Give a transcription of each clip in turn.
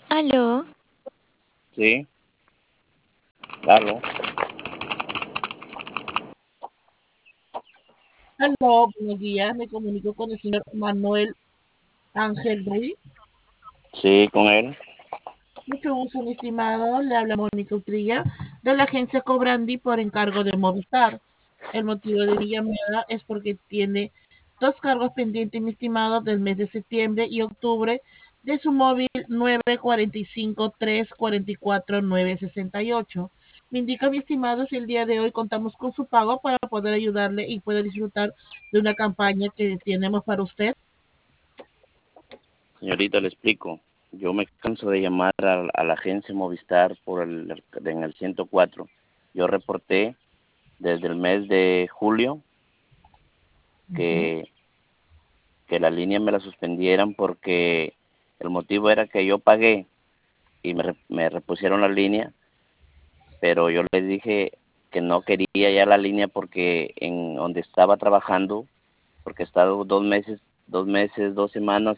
Aló, Sí, claro. Aló, buenos días. Me comunico con el señor Manuel Ángel Ruiz. Sí, con él. Mucho gusto, mi estimado. Le habla Mónica Utrilla de la agencia Cobrandi por encargo de Movistar. El motivo de mi llamada es porque tiene dos cargos pendientes, mi estimado, del mes de septiembre y octubre de su móvil 945-344-968. Me indica, mi estimado, si el día de hoy contamos con su pago para poder ayudarle y poder disfrutar de una campaña que tenemos para usted. Señorita, le explico. Yo me canso de llamar a la agencia Movistar en el 104. Yo reporté desde el mes de julio Ujú. que, que la línea me la suspendieran porque el motivo era que yo pagué y me repusieron la línea, pero yo les dije que no quería ya la línea porque en donde estaba trabajando, porque he estado 2 meses, 2 semanas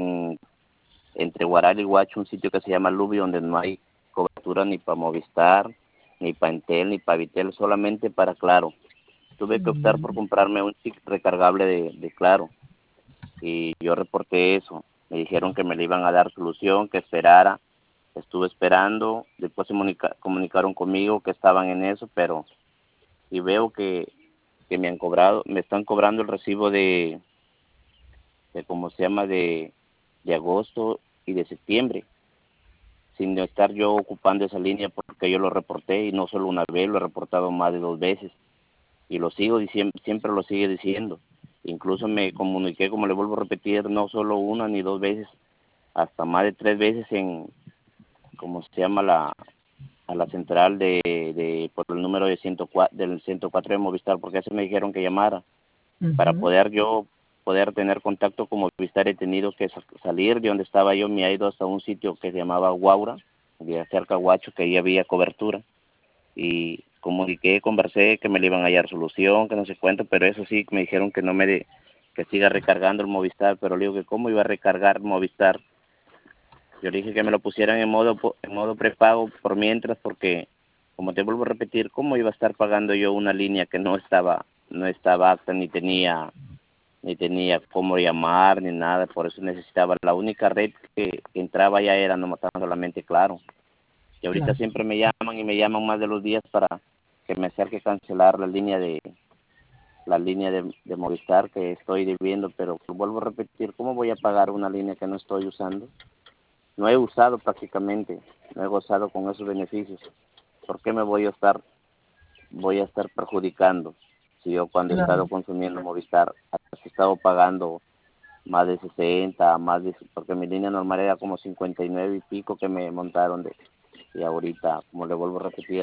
entre Guaral y Huacho, un sitio que se llama Lubi, donde no hay cobertura ni para Movistar, ni para Entel, ni para Vitel, solamente para Claro. Tuve que optar por Mm. comprarme un chip recargable de Claro y yo reporté eso. Me dijeron que me le iban a dar solución, que esperara. Estuve esperando, después se comunicaron conmigo que estaban en eso, pero y veo que me están cobrando el recibo de ¿cómo se llama? De agosto y de septiembre, sin estar yo ocupando esa línea porque yo lo reporté y no solo una vez, lo he reportado más de 2 veces y lo sigo diciendo, siempre lo sigue diciendo. Incluso me comuniqué, como le vuelvo a repetir, no solo una ni 2 veces, hasta más de 3 veces ¿cómo se llama? A la central por el número del 104 de Movistar, porque así me dijeron que llamara. Para Ujú. poder tener contacto con Movistar he tenido que salir de donde estaba yo, me he ido hasta un sitio que se llamaba Guaura, de cerca de Huacho, que ahí había cobertura, y comuniqué, conversé que me le iban a hallar solución, que no sé cuánto, pero eso sí, me dijeron que no que siga recargando el Movistar, pero le digo que cómo iba a recargar Movistar. Yo le dije que me lo pusieran en modo prepago por mientras, porque como te vuelvo a repetir, cómo iba a estar pagando yo una línea que no estaba apta, ni tenía cómo llamar ni nada. Por eso necesitaba la única red que entraba ya era no tan solamente Claro. Y ahorita Claro. siempre me llaman y me llaman más de los días para que me acerque a cancelar la línea de Movistar que estoy debiendo, pero vuelvo a repetir, ¿cómo voy a pagar una línea que no estoy usando? No he usado prácticamente, no he gozado con esos beneficios. ¿Por qué me voy a estar perjudicando si yo cuando he Claro. estado consumiendo Movistar he estado pagando más de 60, porque mi línea normal era como 59 y pico que me montaron y ahorita, como le vuelvo a repetir,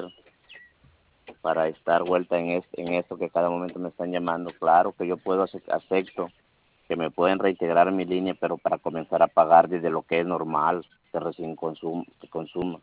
para estar vuelta en esto que cada momento me están llamando, claro que yo acepto que me pueden reintegrar mi línea, pero para comenzar a pagar desde lo que es normal, que recién que consuma.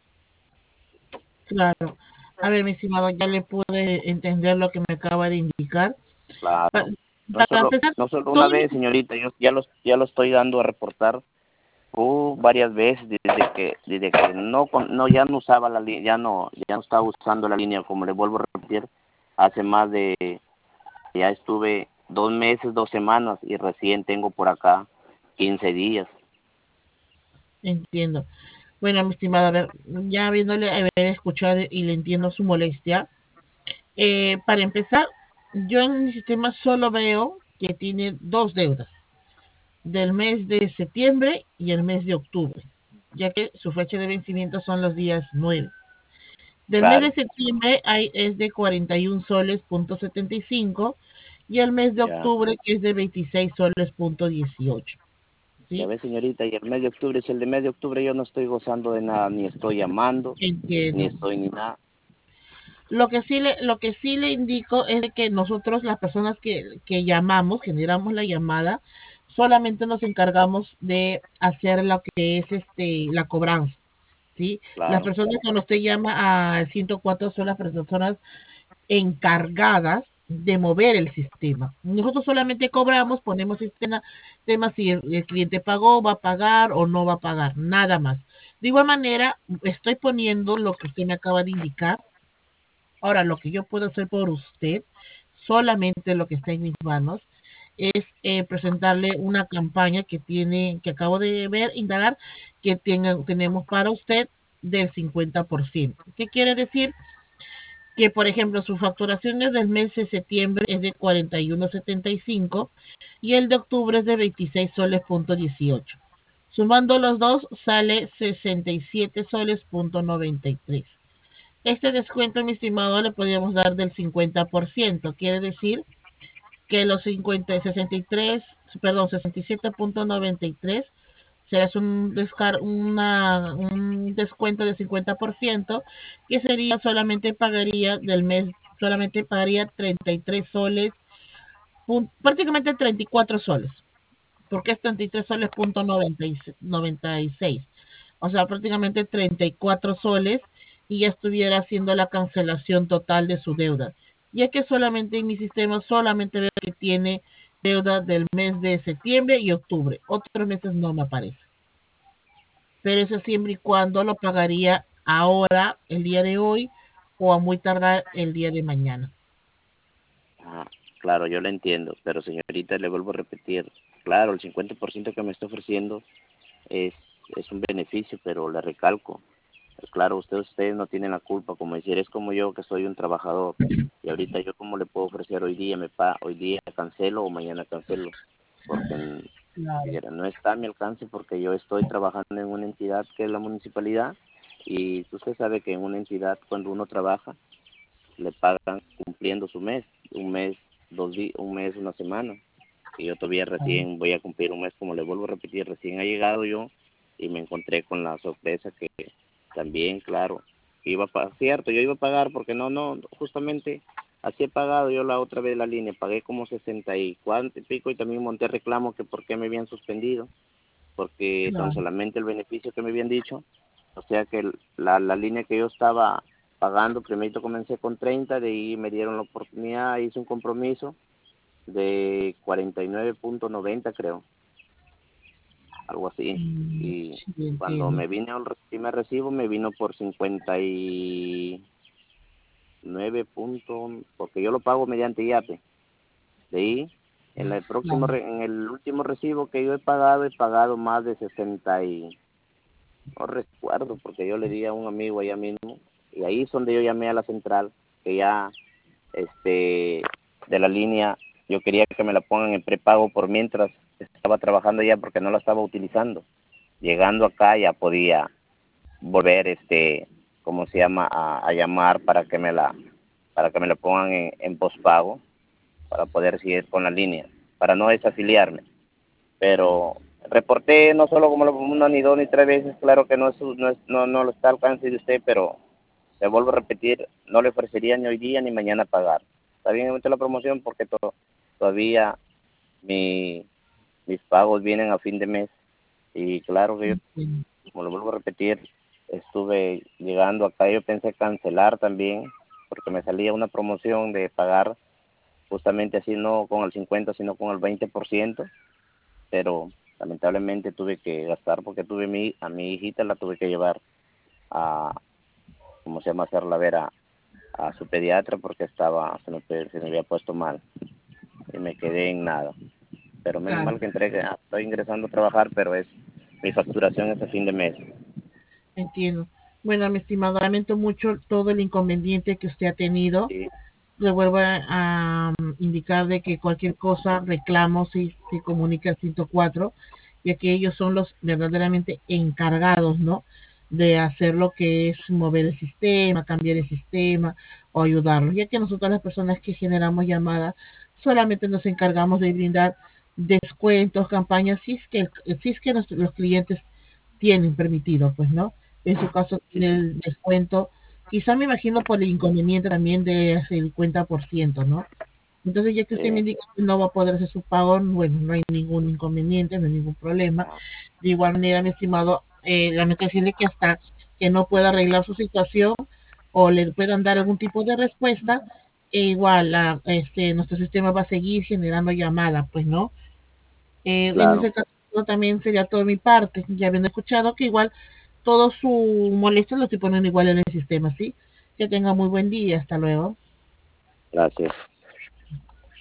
Claro. A ver, mi estimado, ya le pude entender lo que me acaba de indicar. Pa- Claro. No Para solo, empezar, no solo una todo vez, señorita, yo ya lo estoy dando a reportar varias veces desde que no ya no usaba la línea, ya no estaba usando la línea, como le vuelvo a repetir, hace más de, ya estuve 2 meses, 2 semanas y recién tengo por acá 15 días. entiendo. Bueno, mi estimado, a ver, ya habiéndole haber escuchado y le entiendo su molestia. Para empezar, yo en mi sistema solo veo que tiene dos deudas, del mes de septiembre y el mes de octubre, ya que su fecha de vencimiento son los días 9. Del mes de Claro, septiembre es de 41 soles punto 75 y el mes de ya. octubre que es de 26 soles punto 18. Ya ¿Sí? ve, señorita, y el mes de octubre, si el de mes de octubre yo no estoy gozando de nada, ni estoy llamando, ni Entiendo. estoy ni nada. Lo que sí le indico es de que nosotros, las personas que llamamos, generamos la llamada, solamente nos encargamos de hacer lo que es la cobranza. ¿Sí? Las Claro, personas cuando usted llama a 104 son las personas encargadas de mover el sistema. Nosotros solamente cobramos, ponemos sistema si el cliente pagó, va a pagar o no va a pagar, nada más. De igual manera, estoy poniendo lo que usted me acaba de indicar. Ahora, lo que yo puedo hacer por usted, solamente lo que está en mis manos, es presentarle una campaña que acabo de ver, indagar, tenemos para usted del 50%. ¿Qué quiere decir? Que, por ejemplo, su facturación es del mes de septiembre es de 41,75 y el de octubre es de 26 soles punto 18. Sumando los dos sale 67 soles punto 93. Este descuento, mi estimado, le podríamos dar del 50%. Quiere decir que los 50, 63, perdón, 67,93 será un descuento de 50%, que sería solamente pagaría del mes, solamente pagaría 33 soles, prácticamente 34 soles, porque es 33 soles punto 96. O sea, prácticamente 34 soles y ya estuviera haciendo la cancelación total de su deuda. Ya que solamente en mi sistema solamente veo que tiene deuda del mes de septiembre y octubre. Otros meses no me aparece. Pero eso siempre y cuando lo pagaría ahora, el día de hoy, o a muy tardar el día de mañana. Ah, claro, yo lo entiendo, pero señorita, le vuelvo a repetir, claro, el 50% que me está ofreciendo es, es un beneficio, pero le recalco, claro, ustedes no tienen la culpa, como decir, es como yo que soy un trabajador, y ahorita yo como le puedo ofrecer hoy día, hoy día cancelo o mañana cancelo, porque Claro. no está a mi alcance porque yo estoy trabajando en una entidad que es la municipalidad, y usted sabe que en una entidad cuando uno trabaja le pagan cumpliendo su mes, un mes, 2 días, un mes, una semana. Y yo todavía recién voy a cumplir un mes, como le vuelvo a repetir, recién ha llegado yo y me encontré con la sorpresa que también, claro, iba a pagar, cierto, yo iba a pagar porque justamente así he pagado yo la otra vez la línea, pagué como 60 y cuánto y pico y también monté reclamo que por qué me habían suspendido, porque tan Claro. solamente el beneficio que me habían dicho, o sea que la línea que yo estaba pagando, primero comencé con 30, de ahí me dieron la oportunidad, hice un compromiso de 49,90 creo, algo así, y Sí, cuando entiendo. me vine al primer recibo me vino por 59 puntos, porque yo lo pago mediante YAPE, de ahí Claro. en el último recibo que yo he pagado más de 60 y no recuerdo porque yo le di a un amigo allá mismo y ahí es donde yo llamé a la central que ya este de la línea yo quería que me la pongan en prepago por mientras estaba trabajando ya porque no la estaba utilizando. Llegando acá ya podía volver ¿cómo se llama? A llamar para que me la pongan en pospago para poder seguir con la línea, para no desafiliarme, pero reporté no solo como una, ni dos, ni tres veces, claro que no lo está al alcance de usted, pero le vuelvo a repetir, no le ofrecería ni hoy día ni mañana pagar. Está bien mucho la promoción porque todavía mi, mis pagos vienen a fin de mes y claro que yo, Entiendo. como lo vuelvo a repetir, estuve llegando acá, yo pensé cancelar también porque me salía una promoción de pagar justamente así no con el 50 sino con el 20%, pero lamentablemente tuve que gastar porque a mi hijita la tuve que llevar a, ¿cómo se llama?, hacerla ver a su pediatra porque se me había puesto mal y me quedé en nada. Pero menos Claro. mal que estoy ingresando a trabajar, pero mi facturación es a fin de mes. Entiendo. Bueno, mi estimado, lamento mucho todo el inconveniente que usted ha tenido. Sí, Le vuelvo a indicar de que cualquier cosa, reclamo, se comunica al 104, ya que ellos son los verdaderamente encargados, ¿no? De hacer lo que es mover el sistema, cambiar el sistema o ayudarlos, ya que nosotros las personas que generamos llamadas solamente nos encargamos de brindar descuentos, campañas, si es que los clientes tienen permitido, pues, ¿no? En su caso sí, tiene sí, el descuento, quizá me imagino por el inconveniente también de ese 50%, ¿no? Entonces, ya que usted me sí, indica que no va a poder hacer su pago, bueno, no hay ningún inconveniente, no hay ningún problema. ah, De igual manera, mi estimado, lamento decirle que hasta que no pueda arreglar su situación o le puedan dar algún tipo de respuesta, igual nuestro sistema va a seguir generando llamadas, pues, ¿no? En claro, ese caso también sería todo de mi parte, ya habiendo escuchado que igual todo su molestia lo estoy poniendo igual en el sistema, ¿sí? Que tenga muy buen día, hasta luego. Gracias.